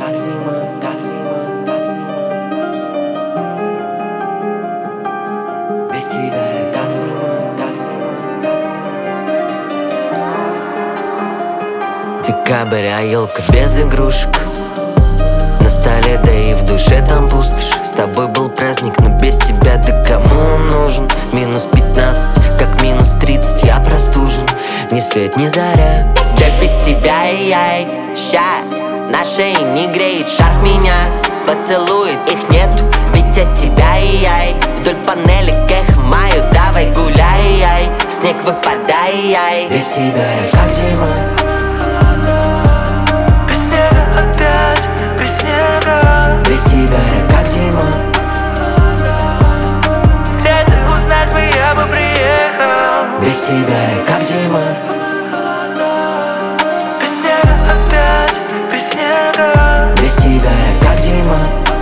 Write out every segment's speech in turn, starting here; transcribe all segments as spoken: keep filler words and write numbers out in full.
как зима, как зима, как зима, как зима. Без тебя я как зима, как зима, как зима. Декабрь, а елка без игрушек. На столе, да и в душе там пустошь. С тобой был праздник, но без тебя, да кому он нужен? Минус пятнадцать, как минус тридцать, я простужен. Ни свет, ни заря, да без тебя и яй. Ща на шее не греет шарф меня, поцелует, их нету, ведь от тебя и яй. Вдоль панели к эхо маю, давай гуляй, яй. Снег выпадай, яй. Без тебя я как зима. Без снега опять, без снега. Без тебя я как зима. Где ты узнать бы, я бы приехал. Без тебя я как зима. Без снега опять, без снега. Без тебя я как зима.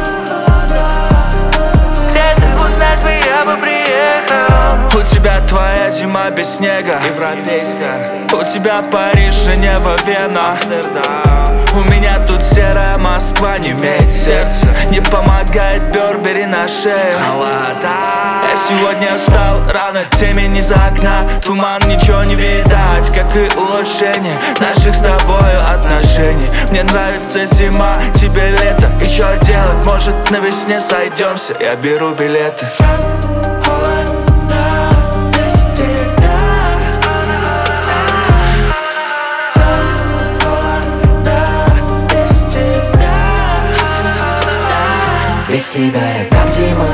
Где ты узнать бы, я бы приехал. У тебя твоя зима без снега, европейская. У тебя Париж, Женева, Вена, Амстердам. У меня тут серая Москва, не имеет сердца. Не помогает Бербери на шею. Холода. Я сегодня встал рано, темень из окна. Туман, ничего не видать, как и улучшение наших с тобою отношений. Мне нравится зима, тебе лето. И что делать, может на весне сойдемся. Я беру билеты. Без тебя я как зима.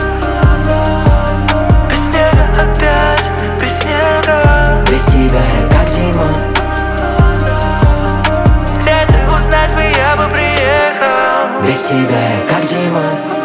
Без снега опять, без снега. Без тебя я как зима. Где ты узнать бы, я бы приехал. Без тебя я как зима.